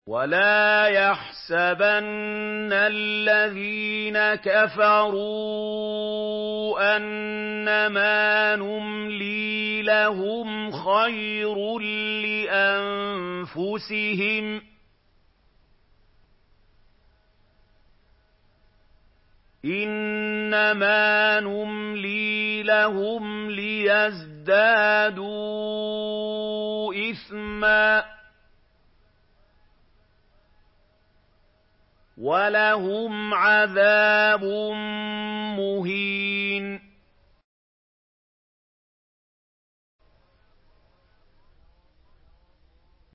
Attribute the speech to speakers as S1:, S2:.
S1: وَلَا يَحْسَبَنَّ الَّذِينَ كَفَرُوا أَنَّمَا نُمْلِي لَهُمْ خَيْرٌ لِّأَنفُسِهِمْ ۚ إِنَّمَا نُمْلِي لَهُمْ لِيَزْدَادُوا إِثْمًا ۚ وَلَهُمْ عَذَابٌ مُّهِينٌ